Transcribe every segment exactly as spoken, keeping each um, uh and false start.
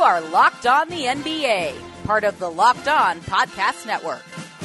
are Locked On the N B A, part of the Locked On Podcast Network.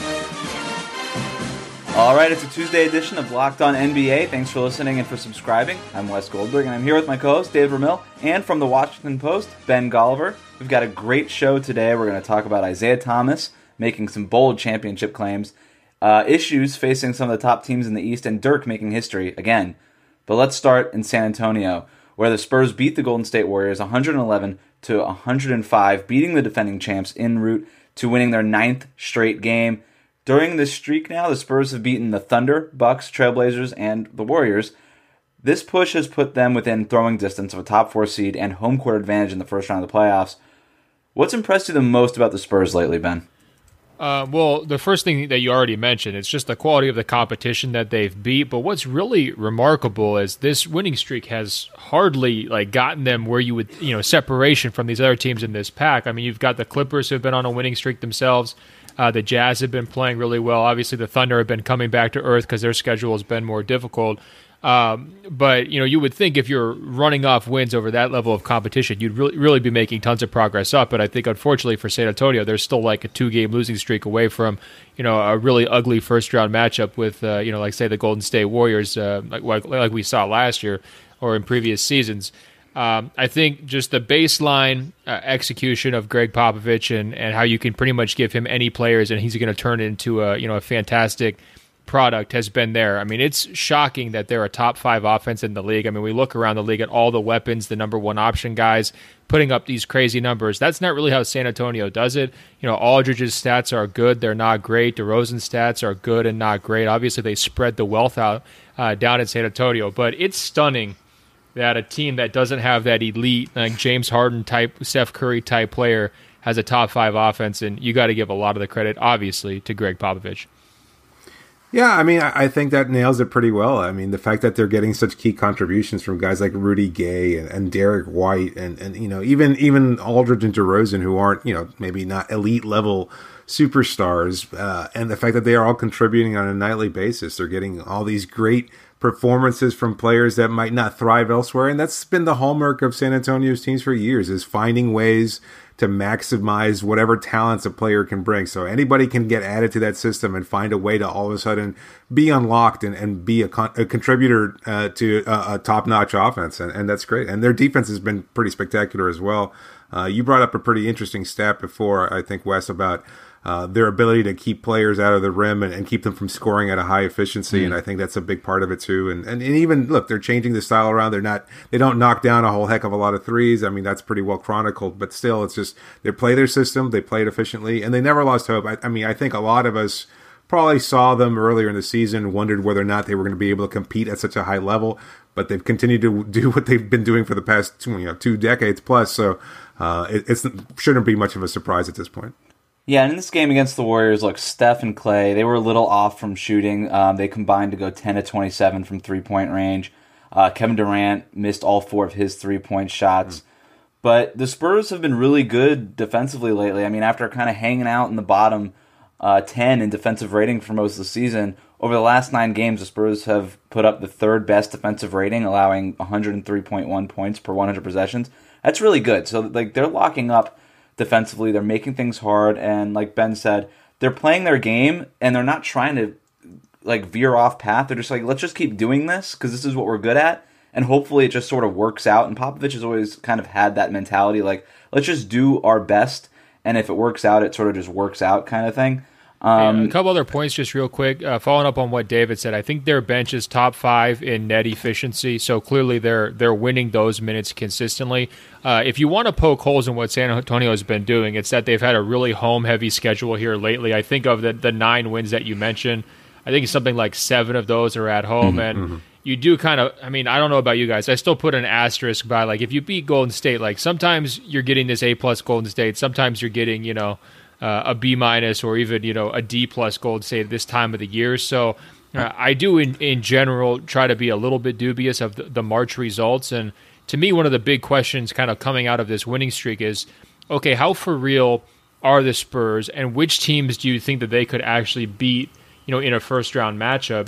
All right, it's a Tuesday edition of Locked On N B A. Thanks for listening and for subscribing. I'm Wes Goldberg, and I'm here with my co-host, Dave Vermill, and from the Washington Post, Ben Golliver. We've got a great show today. We're going to talk about Isaiah Thomas making some bold championship claims, uh, issues facing some of the top teams in the East, and Dirk making history again. But let's start in San Antonio, where the Spurs beat the Golden State Warriors one eleven to one oh five, beating the defending champs en route to winning their ninth straight game. During this streak now, the Spurs have beaten the Thunder, Bucks, Trailblazers, and the Warriors. This push has put them within throwing distance of a top four seed and home court advantage in the first round of the playoffs. What's impressed you the most about the Spurs lately, Ben? Uh, well, the first thing that you already mentioned, it's just the quality of the competition that they've beat. But what's really remarkable is this winning streak has hardly like gotten them where you would, you know, separation from these other teams in this pack. I mean, you've got the Clippers who have been on a winning streak themselves. Uh, the Jazz have been playing really well. Obviously, the Thunder have been coming back to earth because their schedule has been more difficult. Um, but, you know, you would think if you're running off wins over that level of competition, you'd really, really be making tons of progress up. But I think, unfortunately, for San Antonio, they're still like a two-game losing streak away from, you know, a really ugly first-round matchup with, uh, you know, like, say, the Golden State Warriors, uh, like, like like we saw last year or in previous seasons. Um, I think just the baseline uh, execution of Greg Popovich and, and how you can pretty much give him any players and he's going to turn it into a, you know, a fantastic product has been there. I mean, it's shocking that they're a top five offense in the league. I mean, we look around the league at all the weapons, the number one option guys putting up these crazy numbers. That's not really how San Antonio does it. You know, Aldridge's stats are good. They're not great. DeRozan's stats are good and not great. Obviously, they spread the wealth out uh, down in San Antonio, but it's stunning that a team that doesn't have that elite, like James Harden type, Steph Curry type player has a top five offense, and you got to give a lot of the credit, obviously, to Greg Popovich. Yeah, I mean, I think that nails it pretty well. I mean, the fact that they're getting such key contributions from guys like Rudy Gay and, and Derek White and, and, you know, even even Aldridge and DeRozan, who aren't, you know, maybe not elite level superstars, uh, and the fact that they are all contributing on a nightly basis. They're getting all these great performances from players that might not thrive elsewhere, and that's been the hallmark of San Antonio's teams for years, is finding ways to maximize whatever talents a player can bring. So anybody can get added to that system and find a way to all of a sudden be unlocked and, and be a, con- a contributor uh, to a, a top-notch offense, and, and that's great. And their defense has been pretty spectacular as well. Uh, you brought up a pretty interesting stat before, I think, Wes, about Uh, their ability to keep players out of the rim and, and keep them from scoring at a high efficiency. Mm. And I think that's a big part of it too. And, and and even look, they're changing the style around. They're not, they don't knock down a whole heck of a lot of threes. I mean, that's pretty well chronicled, but still it's just, they play their system, they play it efficiently, and they never lost hope. I, I mean, I think a lot of us probably saw them earlier in the season, wondered whether or not they were going to be able to compete at such a high level, but they've continued to do what they've been doing for the past two, you know, two decades plus. So uh, it it's, shouldn't be much of a surprise at this point. Yeah, and in this game against the Warriors, look, Steph and Clay, they were a little off from shooting. Um, they combined to go ten to twenty-seven from three-point range. Uh, Kevin Durant missed all four of his three-point shots. Mm. But the Spurs have been really good defensively lately. I mean, after kind of hanging out in the bottom uh, ten in defensive rating for most of the season, over the last nine games, the Spurs have put up the third-best defensive rating, allowing one hundred three point one points per one hundred possessions. That's really good. So, like, they're locking up defensively, they're making things hard, and like Ben said, they're playing their game, and they're not trying to like veer off path. They're just like, let's just keep doing this because this is what we're good at, and hopefully it just sort of works out. And Popovich has always kind of had that mentality, like, let's just do our best, and if it works out, it sort of just works out kind of thing. Um, a couple other points just real quick. Uh, following up on what David said, I think their bench is top five in net efficiency, so clearly they're they're winning those minutes consistently. Uh, if you want to poke holes in what San Antonio has been doing, it's that they've had a really home-heavy schedule here lately. I think of the, the nine wins that you mentioned, I think it's something like seven of those are at home, mm-hmm, and mm-hmm. you do kind of, I mean, I don't know about you guys, I still put an asterisk by, like, if you beat Golden State, like, sometimes you're getting this A-plus Golden State, sometimes you're getting, you know, Uh, a B minus or even, you know, a D plus Golden State at this time of the year. So uh, I do in, in general try to be a little bit dubious of the, the March results. And to me, one of the big questions kind of coming out of this winning streak is, okay, how for real are the Spurs and which teams do you think that they could actually beat, you know, in a first round matchup?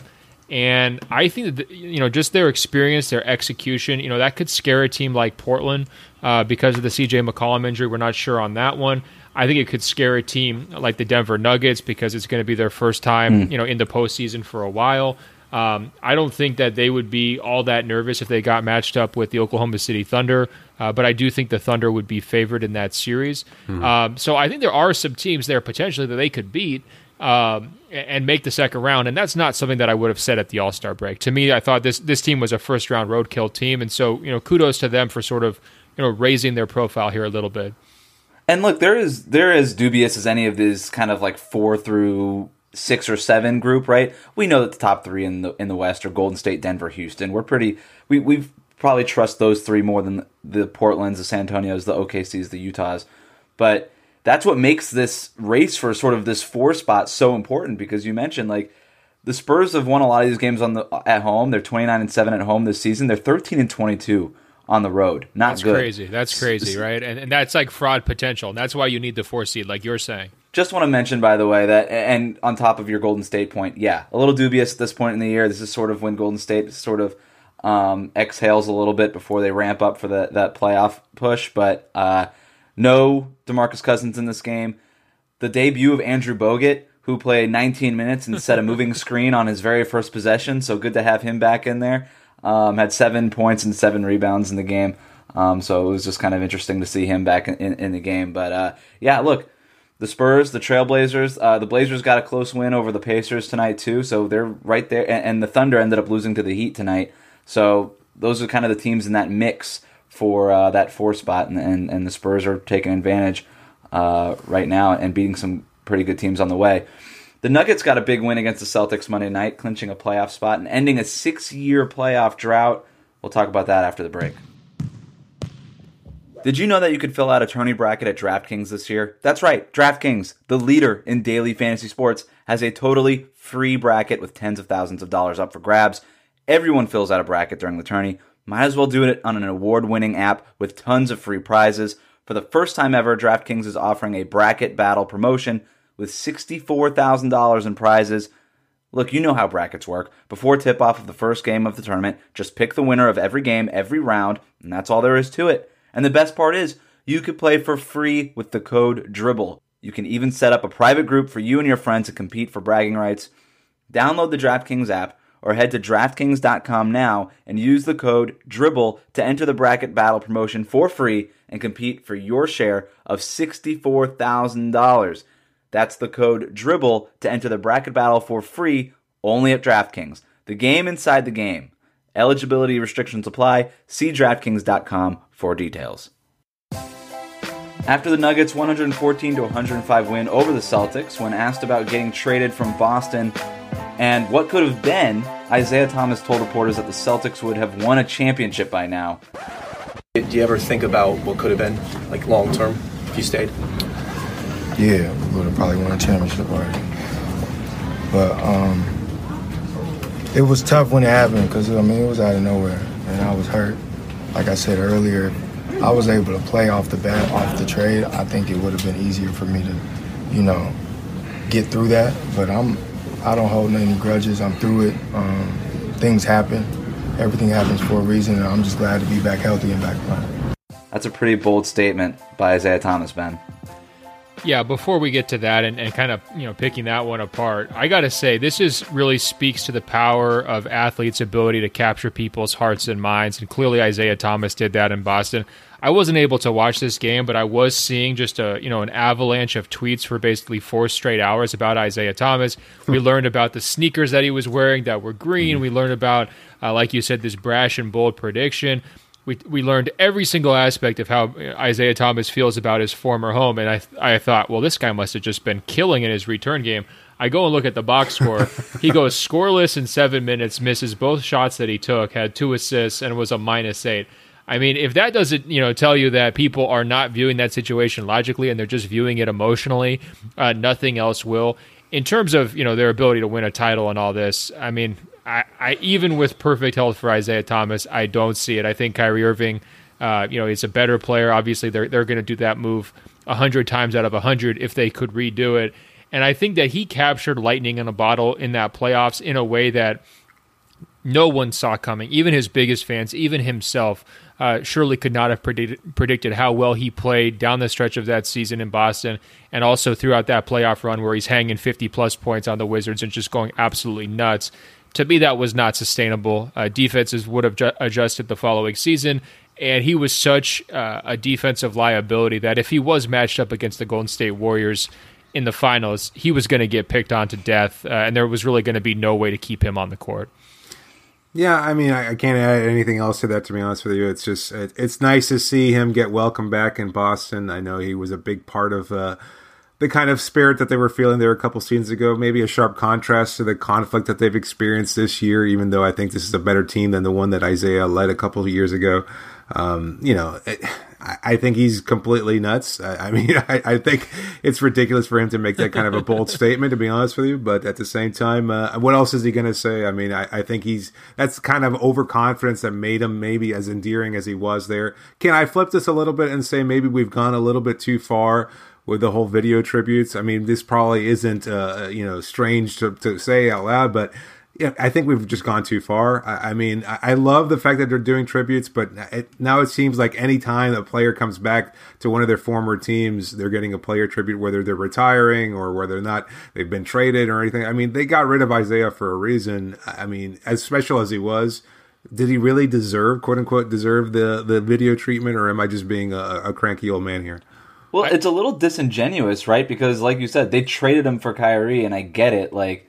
And I think that, you know, just their experience, their execution, you know, that could scare a team like Portland uh, because of the C J McCollum injury. We're not sure on that one. I think it could scare a team like the Denver Nuggets because it's going to be their first time, mm. you know, in the postseason for a while. Um, I don't think that they would be all that nervous if they got matched up with the Oklahoma City Thunder, uh, but I do think the Thunder would be favored in that series. Mm. Um, so I think there are some teams there potentially that they could beat um, and make the second round, and that's not something that I would have said at the All-Star break. To me, I thought this this team was a first-round roadkill team, and so you know, kudos to them for sort of you know raising their profile here a little bit. And look, there is they're as dubious as any of these kind of like four through six or seven group, right? We know that the top three in the in the West are Golden State, Denver, Houston. We're pretty we we probably trust those three more than the Portlands, the San Antonios, the O K Cs, the Utahs. But that's what makes this race for sort of this four spot so important, because you mentioned like the Spurs have won a lot of these games on the at home. They're twenty-nine and seven at home this season. They're thirteen and twenty-two on the road. Not that's good. crazy. That's crazy, right? And and that's like fraud potential. And that's why you need the four seed, like you're saying. Just want to mention, by the way, that, and on top of your Golden State point, yeah, a little dubious at this point in the year. This is sort of when Golden State sort of um, exhales a little bit before they ramp up for the, that playoff push. But uh, no DeMarcus Cousins in this game. The debut of Andrew Bogut, who played nineteen minutes and set a moving screen on his very first possession, so good to have him back in there. Um, had seven points and seven rebounds in the game, um, so it was just kind of interesting to see him back in, in, in the game. But uh, yeah, look, the Spurs, the Trailblazers, uh, the Blazers got a close win over the Pacers tonight too, so they're right there. And, and the Thunder ended up losing to the Heat tonight, so those are kind of the teams in that mix for uh, that four spot, and, and and the Spurs are taking advantage uh, right now and beating some pretty good teams on the way. The Nuggets got a big win against the Celtics Monday night, clinching a playoff spot and ending a six-year playoff drought. We'll talk about that after the break. Did you know that you could fill out a tourney bracket at DraftKings this year? That's right, DraftKings, the leader in daily fantasy sports, has a totally free bracket with tens of thousands of dollars up for grabs. Everyone fills out a bracket during the tourney. Might as well do it on an award-winning app with tons of free prizes. For the first time ever, DraftKings is offering a bracket battle promotion with sixty-four thousand dollars in prizes. Look, you know how brackets work. Before tip-off of the first game of the tournament, just pick the winner of every game, every round, and that's all there is to it. And the best part is, you could play for free with the code DRIBBLE. You can even set up a private group for you and your friends to compete for bragging rights. Download the DraftKings app or head to DraftKings dot com now and use the code DRIBBLE to enter the bracket battle promotion for free and compete for your share of sixty-four thousand dollars. That's the code DRIBBLE to enter the bracket battle for free only at DraftKings. The game inside the game. Eligibility restrictions apply. See DraftKings dot com for details. After the Nuggets' one fourteen to one oh five win over the Celtics, when asked about getting traded from Boston and what could have been, Isaiah Thomas told reporters that the Celtics would have won a championship by now. Do you ever think about what could have been, like, long-term, if you stayed? Yeah, we would have probably won a championship already. But um, it was tough when it happened because, I mean, it was out of nowhere, and I was hurt. Like I said earlier, I was able to play off the bat, off the trade. I think it would have been easier for me to, you know, get through that. But I'm, I don't hold any grudges. I'm through it. Um, things happen. Everything happens for a reason, and I'm just glad to be back healthy and back playing. That's a pretty bold statement by Isaiah Thomas, Ben. Yeah, before we get to that and, and kind of, you know, picking that one apart, I got to say, this is really speaks to the power of athletes' ability to capture people's hearts and minds, and clearly Isaiah Thomas did that in Boston. I wasn't able to watch this game, but I was seeing just a, you know, an avalanche of tweets for basically four straight hours about Isaiah Thomas. We learned about the sneakers that he was wearing that were green. We learned about, uh, like you said, this brash and bold prediction. We we learned every single aspect of how Isaiah Thomas feels about his former home, and I I thought, well, this guy must have just been killing in his return game. I go and look at the box score. He goes scoreless in seven minutes, misses both shots that he took, had two assists, and was a minus eight. I mean, if that doesn't, you know, tell you that people are not viewing that situation logically and they're just viewing it emotionally, uh, nothing else will. In terms of, you know, their ability to win a title and all this, I mean, I, I even with perfect health for Isaiah Thomas, I don't see it. I think Kyrie Irving, uh, you know, is a better player. Obviously, they're they're going to do that move a hundred times out of a hundred if they could redo it. And I think that he captured lightning in a bottle in that playoffs in a way that no one saw coming. Even his biggest fans, even himself, uh, surely could not have predicted, predicted how well he played down the stretch of that season in Boston, and also throughout that playoff run where he's hanging fifty-plus points on the Wizards and just going absolutely nuts. To me, that was not sustainable. Uh, defenses would have ju- adjusted the following season, and he was such uh, a defensive liability that if he was matched up against the Golden State Warriors in the finals, he was going to get picked on to death, uh, and there was really going to be no way to keep him on the court. Yeah, I mean, I, I can't add anything else to that, to be honest with you. It's just, it, it's nice to see him get welcome back in Boston. I know he was a big part of uh, the kind of spirit that they were feeling there a couple seasons ago. Maybe a sharp contrast to the conflict that they've experienced this year, even though I think this is a better team than the one that Isaiah led a couple of years ago. Um, you know, it, I, I think he's completely nuts. I, I mean, I, I think it's ridiculous for him to make that kind of a bold statement, to be honest with you. But at the same time, uh, what else is he going to say? I mean, I, I think he's, that's kind of overconfidence that made him maybe as endearing as he was there. Can I flip this a little bit and say maybe we've gone a little bit too far with the whole video tributes? I mean, this probably isn't, uh, you know, strange to, to say out loud, but yeah, I think we've just gone too far. I, I mean, I, I love the fact that they're doing tributes, but it, now it seems like any time a player comes back to one of their former teams, they're getting a player tribute, whether they're retiring or whether or not they've been traded or anything. I mean, they got rid of Isaiah for a reason. I mean, as special as he was, did he really deserve, quote unquote, deserve the, the video treatment, or am I just being a, a cranky old man here? Well, it's a little disingenuous, right? Because like you said, they traded him for Kyrie, and I get it, like,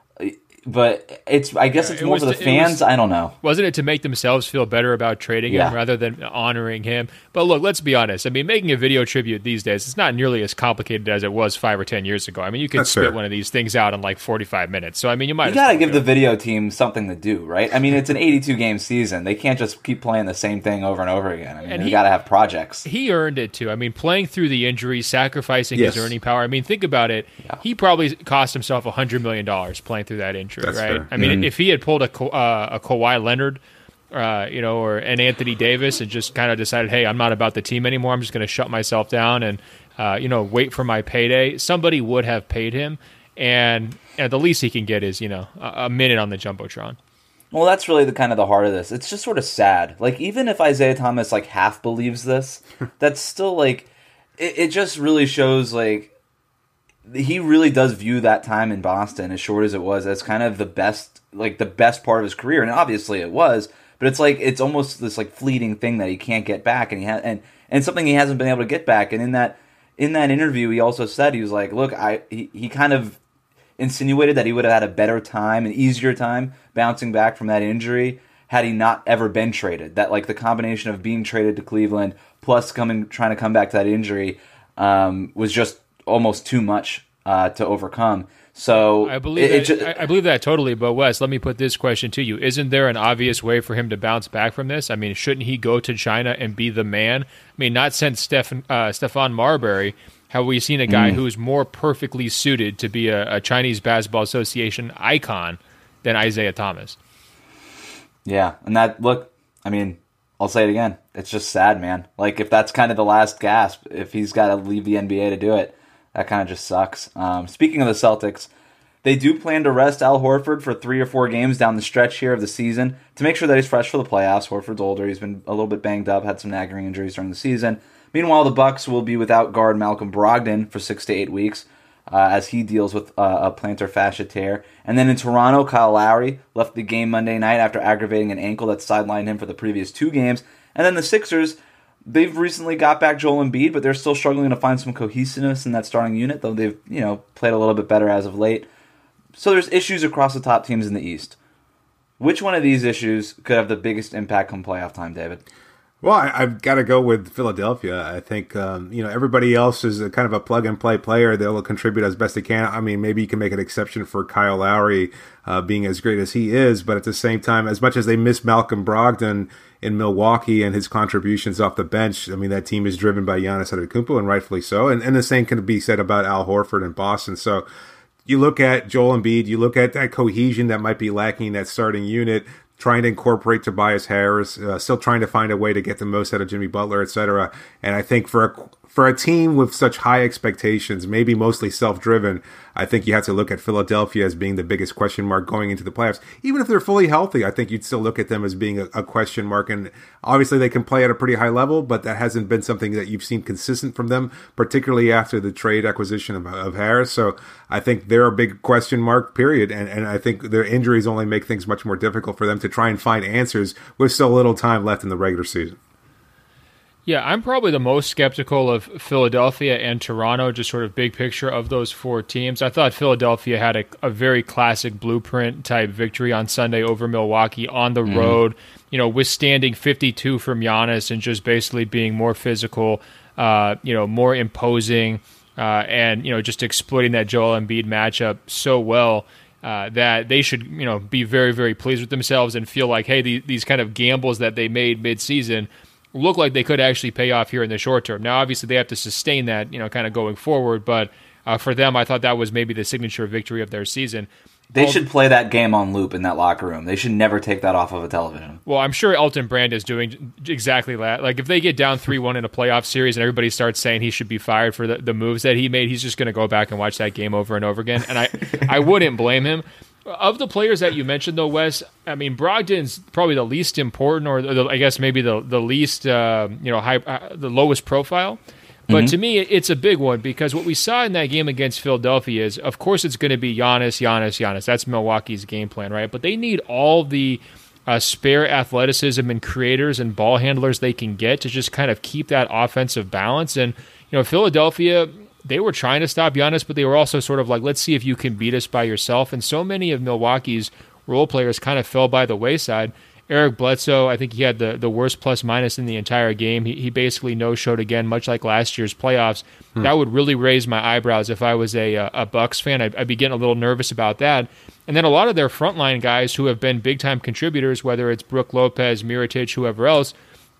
but it's, I guess it's it more was, for the fans. Was, I don't know. Wasn't it to make themselves feel better about trading yeah. him rather than honoring him? But look, let's be honest. I mean, making a video tribute these days, it's not nearly as complicated as it was five or ten years ago. I mean, you could That's spit fair. one of these things out in like forty-five minutes. So, I mean, you might You as got to well give do the it. video team something to do, right? I mean, it's an eighty-two game season. They can't just keep playing the same thing over and over again. I mean, And they he- got to have projects. He earned it too. I mean, playing through the injury, sacrificing Yes. his earning power. I mean, think about it. Yeah. He probably cost himself a hundred million dollars playing through that injury, That's right? fair. I mean, Mm-hmm. if he had pulled a Ka- uh, a Kawhi Leonard, uh, you know, or an Anthony Davis, and just kind of decided, hey, I'm not about the team anymore. I'm just going to shut myself down and uh, you know, wait for my payday. Somebody would have paid him, and, and the least he can get is, you know, a, a minute on the jumbotron. Well, that's really the kind of the heart of this. It's just sort of sad. Like, even if Isaiah Thomas like half believes this, that's still like, it, it just really shows like he really does view that time in Boston, as short as it was, as kind of the best, like the best part of his career, and obviously it was. But it's like it's almost this like fleeting thing that he can't get back, and he ha- and and something he hasn't been able to get back. And in that in that interview, he also said he was like, look, I he, he kind of insinuated that he would have had a better time, an easier time bouncing back from that injury had he not ever been traded. That like the combination of being traded to Cleveland plus coming trying to come back to that injury um, was just almost too much uh, to overcome. So I believe it, it that, ju- I, I believe that totally. But Wes, let me put this question to you: isn't there an obvious way for him to bounce back from this? I mean, shouldn't he go to China and be the man? I mean, not since Stephen uh, Stephon Marbury have we seen a guy Mm. who is more perfectly suited to be a, a Chinese Basketball Association icon than Isaiah Thomas. Yeah, and that look, I mean, I'll say it again. It's just sad, man. Like, if that's kind of the last gasp, if he's got to leave the N B A to do it, that kind of just sucks. Um, speaking of the Celtics, they do plan to rest Al Horford for three or four games down the stretch here of the season to make sure that he's fresh for the playoffs. Horford's older. He's been a little bit banged up, had some nagging injuries during the season. Meanwhile, the Bucks will be without guard Malcolm Brogdon for six to eight weeks. Uh, as he deals with uh, a plantar fascia tear. And then in Toronto, Kyle Lowry left the game Monday night after aggravating an ankle that sidelined him for the previous two games. And then the Sixers, they've recently got back Joel Embiid, but they're still struggling to find some cohesiveness in that starting unit, though they've, you know, played a little bit better as of late. So there's issues across the top teams in the East. Which one of these issues could have the biggest impact come playoff time, David? Well, I, I've got to go with Philadelphia. I think, um, you know, everybody else is a kind of a plug-and-play player. They'll contribute as best they can. I mean, maybe you can make an exception for Kyle Lowry uh, being as great as he is, but at the same time, as much as they miss Malcolm Brogdon in Milwaukee and his contributions off the bench, I mean, that team is driven by Giannis Antetokounmpo, and rightfully so. And, and the same can be said about Al Horford in Boston. So you look at Joel Embiid, you look at that cohesion that might be lacking in that starting unit, trying to incorporate Tobias Harris, uh, still trying to find a way to get the most out of Jimmy Butler, et cetera. And I think for a, for a team with such high expectations, maybe mostly self-driven, I think you have to look at Philadelphia as being the biggest question mark going into the playoffs. Even if they're fully healthy, I think you'd still look at them as being a, a question mark. And obviously they can play at a pretty high level, but that hasn't been something that you've seen consistent from them, particularly after the trade acquisition of, of Harris. So I think they're a big question mark, period. And, and I think their injuries only make things much more difficult for them to try and find answers with so little time left in the regular season. Yeah, I'm probably the most skeptical of Philadelphia and Toronto, just sort of big picture of those four teams. I thought Philadelphia had a, a very classic blueprint type victory on Sunday over Milwaukee on the mm. road, you know, withstanding fifty-two from Giannis and just basically being more physical, uh, you know, more imposing, uh, and, you know, just exploiting that Joel Embiid matchup so well. Uh, that they should, you know, be very, very pleased with themselves and feel like, hey, the, these kind of gambles that they made mid-season look like they could actually pay off here in the short term. Now, obviously, they have to sustain that, you know, kind of going forward. But uh, for them, I thought that was maybe the signature victory of their season. They Well, should play that game on loop in that locker room. They should never take that off of a television. Well, I'm sure Elton Brand is doing exactly that. Like, if they get down three one in a playoff series and everybody starts saying he should be fired for the, the moves that he made, he's just going to go back and watch that game over and over again. And I, I wouldn't blame him. Of the players that you mentioned, though, Wes, I mean, Brogdon's probably the least important, or the, I guess maybe the the least, uh, you know, high, uh, the lowest profile. But mm-hmm. to me, it's a big one because what we saw in that game against Philadelphia is, of course, it's going to be Giannis, Giannis, Giannis. That's Milwaukee's game plan, right? But they need all the uh, spare athleticism and creators and ball handlers they can get to just kind of keep that offensive balance. And, you know, Philadelphia, they were trying to stop Giannis, but they were also sort of like, let's see if you can beat us by yourself. And so many of Milwaukee's role players kind of fell by the wayside. Eric Bledsoe, I think he had the, the worst plus-minus in the entire game. He, he basically no-showed again, much like last year's playoffs. Hmm. That would really raise my eyebrows if I was a, a Bucks fan. I'd, I'd be getting a little nervous about that. And then a lot of their frontline guys who have been big-time contributors, whether it's Brook Lopez, Mirotic, whoever else,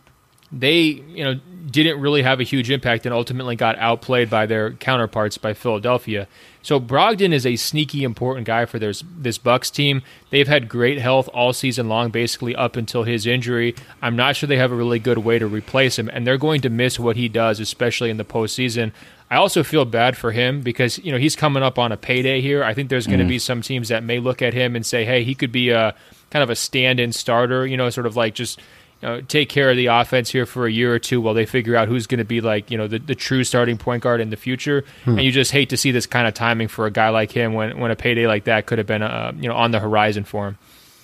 they, you know, didn't really have a huge impact and ultimately got outplayed by their counterparts by Philadelphia. So Brogdon is a sneaky important guy for this, this Bucks team. They've had great health all season long, basically up until his injury. I'm not sure they have a really good way to replace him, and they're going to miss what he does, especially in the postseason. I also feel bad for him because, you know, he's coming up on a payday here. I think there's going to mm. be some teams that may look at him and say, hey, he could be a kind of a stand-in starter, you know, sort of like just, you know, take care of the offense here for a year or two while they figure out who's going to be like, you know, the, the true starting point guard in the future. Hmm. And you just hate to see this kind of timing for a guy like him when, when a payday like that could have been, uh, you know, on the horizon for him.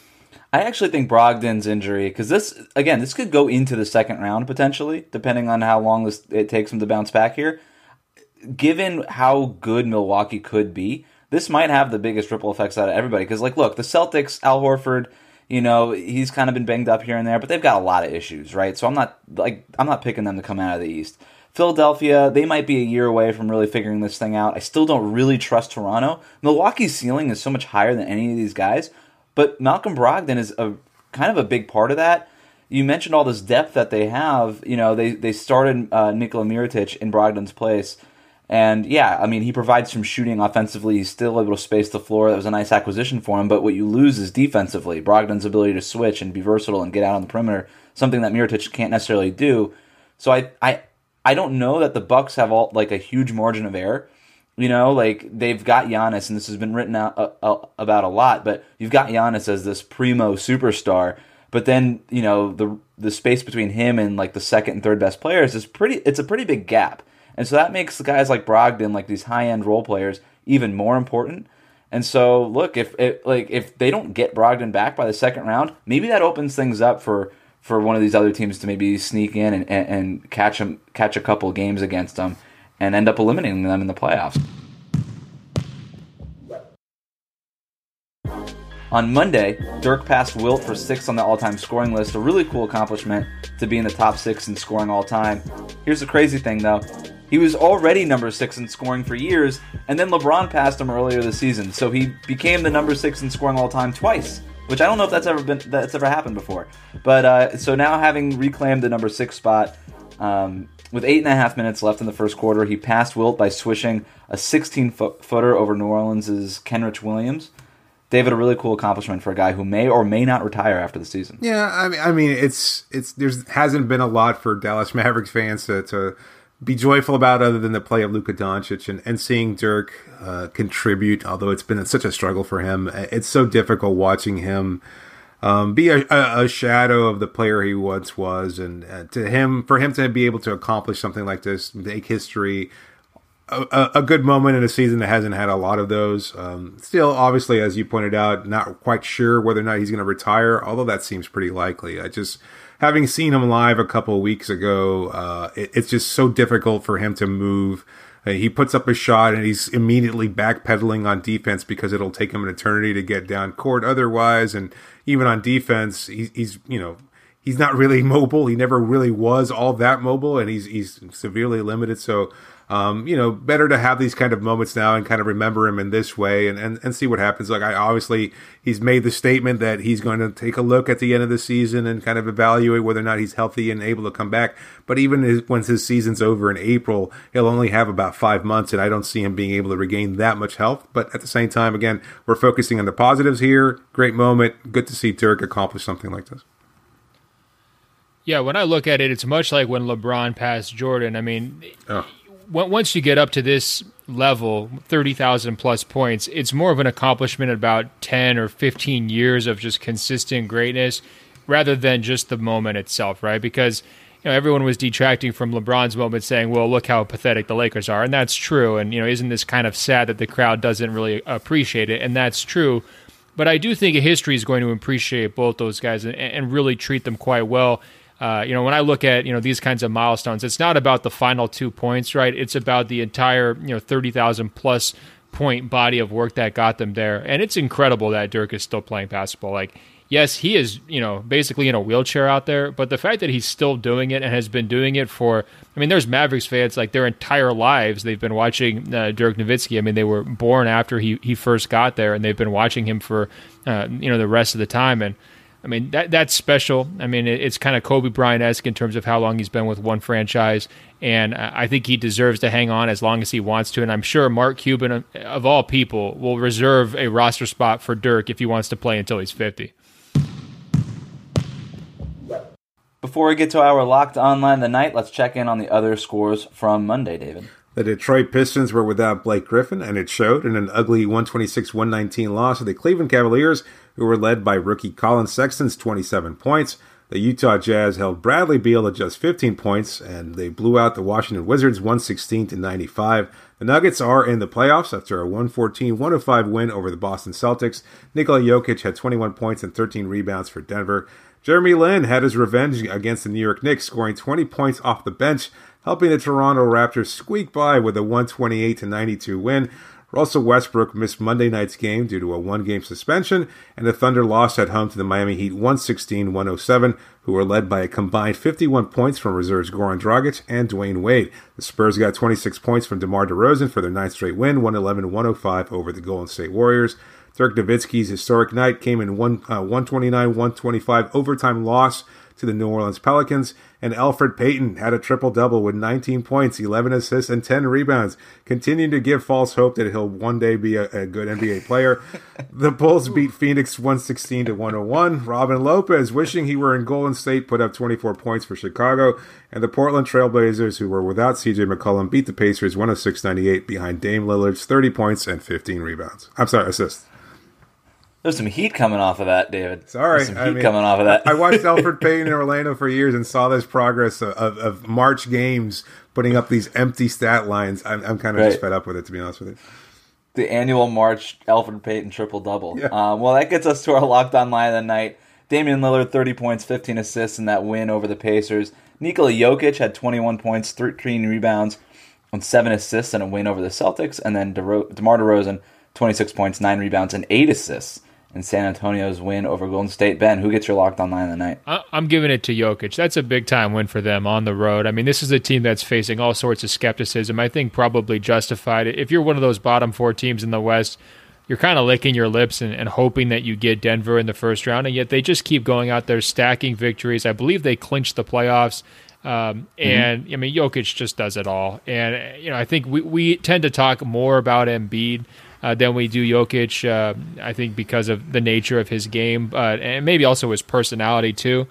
I actually think Brogdon's injury, because this, again, this could go into the second round potentially, depending on how long this it takes him to bounce back here. Given how good Milwaukee could be, this might have the biggest ripple effects out of everybody. Because, like, look, the Celtics, Al Horford, you know, he's kind of been banged up here and there, but they've got a lot of issues, right? So I'm not like I'm not picking them to come out of the East. Philadelphia, they might be a year away from really figuring this thing out. I still don't really trust Toronto. Milwaukee's ceiling is so much higher than any of these guys, but Malcolm Brogdon is a kind of a big part of that. You mentioned all this depth that they have. You know, they they started uh, Nikola Mirotic in Brogdon's place. And yeah, I mean, he provides some shooting offensively. He's still able to space the floor. That was a nice acquisition for him. But what you lose is defensively. Brogdon's ability to switch and be versatile and get out on the perimeter, something that Mirotic can't necessarily do. So I, I, I don't know that the Bucks have all like a huge margin of error. You know, like they've got Giannis, and this has been written out uh, uh, about a lot. But you've got Giannis as this primo superstar. But then you know the the space between him and like the second and third best players is pretty. It's a pretty big gap. And so that makes the guys like Brogdon, like these high-end role players, even more important. And so, look, if it, like if they don't get Brogdon back by the second round, maybe that opens things up for, for one of these other teams to maybe sneak in and, and, and catch them, catch a couple games against them and end up eliminating them in the playoffs. On Monday, Dirk passed Wilt for sixth on the all-time scoring list, a really cool accomplishment to be in the top six in scoring all-time. Here's the crazy thing, though. He was already number six in scoring for years, and then LeBron passed him earlier this season, so he became the number six in scoring all-time twice, which I don't know if that's ever been that's ever happened before. But uh, so now, having reclaimed the number six spot, um, with eight and a half minutes left in the first quarter, he passed Wilt by swishing a sixteen-footer over New Orleans' Kenrich Williams. David, a really cool accomplishment for a guy who may or may not retire after the season. Yeah, I mean, I mean, it's it's there's hasn't been a lot for Dallas Mavericks fans to to, be joyful about other than the play of Luka Doncic and, and seeing Dirk uh, contribute, although it's been such a struggle for him. It's so difficult watching him um, be a, a, a shadow of the player he once was. And uh, to him, for him to be able to accomplish something like this, make history, a, a good moment in a season that hasn't had a lot of those. Um, still, obviously, as you pointed out, not quite sure whether or not he's going to retire, although that seems pretty likely. I just, having seen him live a couple of weeks ago, uh, it, it's just so difficult for him to move. Uh, he puts up a shot and he's immediately backpedaling on defense because it'll take him an eternity to get down court otherwise. And even on defense, he, he's, you know, he's not really mobile. He never really was all that mobile, and he's he's severely limited. So, um, you know, better to have these kind of moments now and kind of remember him in this way and, and, and see what happens. Like, I obviously, he's made the statement that he's going to take a look at the end of the season and kind of evaluate whether or not he's healthy and able to come back. But even his, once his season's over in April, he'll only have about five months, and I don't see him being able to regain that much health. But at the same time, again, we're focusing on the positives here. Great moment. Good to see Dirk accomplish something like this. Yeah, when I look at it, it's much like when LeBron passed Jordan. I mean, oh. once you get up to this level, thirty thousand plus points, it's more of an accomplishment about ten or fifteen years of just consistent greatness rather than just the moment itself, right? Because, you know, everyone was detracting from LeBron's moment saying, well, look how pathetic the Lakers are. And that's true. And, you know, isn't this kind of sad that the crowd doesn't really appreciate it? And that's true. But I do think history is going to appreciate both those guys and, and really treat them quite well. Uh, you know, when I look at, you know, these kinds of milestones, it's not about the final two points, right? It's about the entire, you know, thirty thousand plus point body of work that got them there. And it's incredible that Dirk is still playing basketball. Like, yes, he is, you know, basically in a wheelchair out there, but the fact that he's still doing it and has been doing it for, I mean, there's Mavericks fans, like their entire lives, they've been watching uh, Dirk Nowitzki. I mean, they were born after he, he first got there, and they've been watching him for, uh, you know, the rest of the time. And I mean, that that's special. I mean, it, it's kind of Kobe Bryant-esque in terms of how long he's been with one franchise, and I think he deserves to hang on as long as he wants to. And I'm sure Mark Cuban, of all people, will reserve a roster spot for Dirk if he wants to play until he's fifty. Before we get to our Locked Online tonight, let's check in on the other scores from Monday, David. The Detroit Pistons were without Blake Griffin, and it showed in an ugly one twenty-six one nineteen loss to the Cleveland Cavaliers, who were led by rookie Colin Sexton's twenty-seven points. The Utah Jazz held Bradley Beal to just fifteen points, and they blew out the Washington Wizards one sixteen to ninety-five. The Nuggets are in the playoffs after a one fourteen one oh five win over the Boston Celtics. Nikola Jokic had twenty-one points and thirteen rebounds for Denver. Jeremy Lin had his revenge against the New York Knicks, scoring twenty points off the bench, helping the Toronto Raptors squeak by with a one twenty-eight to ninety-two win. Russell Westbrook missed Monday night's game due to a one-game suspension, and the Thunder lost at home to the Miami Heat one sixteen one oh seven, who were led by a combined fifty-one points from reserves Goran Dragic and Dwayne Wade. The Spurs got twenty-six points from DeMar DeRozan for their ninth straight win, one eleven one oh five over the Golden State Warriors. Dirk Nowitzki's historic night came in one twenty-nine one twenty-five overtime loss to the New Orleans Pelicans, and Elfrid Payton had a triple-double with nineteen points, eleven assists, and ten rebounds, continuing to give false hope that he'll one day be a, a good N B A player. The Bulls beat Phoenix one sixteen to one oh one. Robin Lopez, wishing he were in Golden State, put up twenty-four points for Chicago, and the Portland Trailblazers, who were without C J McCollum, beat the Pacers one oh six ninety-eight behind Dame Lillard's thirty points and fifteen rebounds. I'm sorry, assists. There's some heat coming off of that, David. Sorry. There's some I heat mean, coming off of that. I watched Elfrid Payton in Orlando for years and saw this progress of, of, of March games putting up these empty stat lines. I'm, I'm kind of right. just fed up with it, to be honest with you. The annual March Elfrid Payton triple-double. Yeah. Um, well, that gets us to our Locked On line of the night. Damian Lillard, thirty points, fifteen assists in that win over the Pacers. Nikola Jokic had twenty-one points, thirteen rebounds, and seven assists in a win over the Celtics. And then DeRo- DeMar DeRozan, twenty-six points, nine rebounds, and eight assists in San Antonio's win over Golden State. Ben, who gets your Locked On line of the night? I'm giving it to Jokic. That's a big-time win for them on the road. I mean, this is a team that's facing all sorts of skepticism. I think probably justified. If you're one of those bottom four teams in the West, you're kind of licking your lips and, and hoping that you get Denver in the first round, and yet they just keep going out there stacking victories. I believe they clinched the playoffs. Um, and, mm-hmm. I mean, Jokic just does it all. And, you know, I think we, we tend to talk more about Embiid Uh, than we do Jokic, uh, I think because of the nature of his game, but and maybe also his personality too. Uh,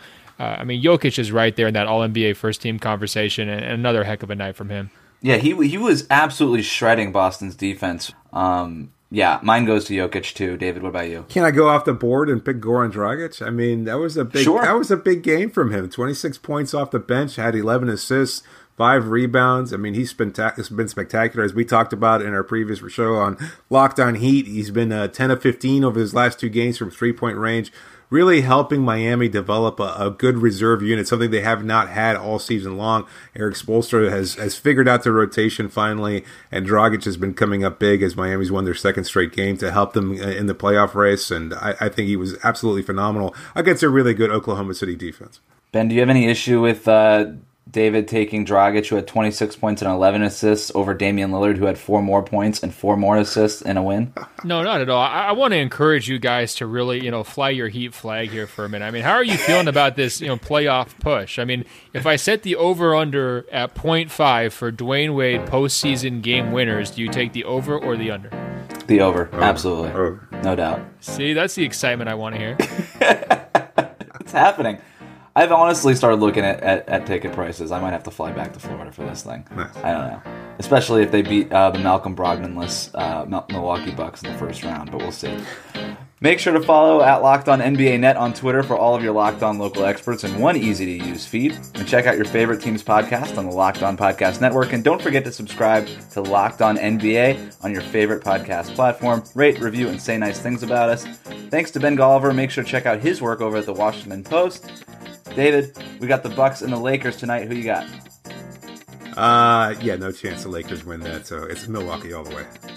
uh, I mean, Jokic is right there in that All N B A first team conversation, and, and another heck of a night from him. Yeah, he he was absolutely shredding Boston's defense. Um, yeah, mine goes to Jokic too. David, what about you? Can I go off the board and pick Goran Dragic? I mean, that was a big Sure. that was a big game from him. twenty-six points off the bench, had eleven assists, five rebounds. I mean, he's been ta- it's been spectacular. As we talked about in our previous show on Locked On Heat, he's been uh, ten of fifteen over his last two games from three-point range, really helping Miami develop a, a good reserve unit, something they have not had all season long. Eric Spoelstra has, has figured out the rotation finally, and Dragic has been coming up big as Miami's won their second straight game to help them in the playoff race, and I, I think he was absolutely phenomenal against a really good Oklahoma City defense. Ben, do you have any issue with uh, David taking Dragic, who had twenty-six points and eleven assists, over Damian Lillard, who had four more points and four more assists in a win? No, not at all. I, I want to encourage you guys to really, you know, fly your Heat flag here for a minute. I mean, how are you feeling about this, you know, playoff push? I mean, if I set the over-under at point five for Dwayne Wade postseason game winners, do you take the over or the under? The over, Oh, absolutely, oh. no doubt. See, that's the excitement I want to hear. It's happening. I've honestly started looking at, at, at ticket prices. I might have to fly back to Florida for this thing. Nice. I don't know. Especially if they beat uh, the Malcolm Brogdon-less uh, Milwaukee Bucks in the first round, but we'll see. Make sure to follow at Locked On N B A Net on Twitter for all of your Locked On local experts in one easy-to-use feed. And check out your favorite team's podcast on the Locked On Podcast Network. And don't forget to subscribe to Locked On N B A on your favorite podcast platform. Rate, review, and say nice things about us. Thanks to Ben Golliver. Make sure to check out his work over at the Washington Post. David, we got the Bucks and the Lakers tonight. Who you got? Uh, yeah, no chance the Lakers win that, so it's Milwaukee all the way.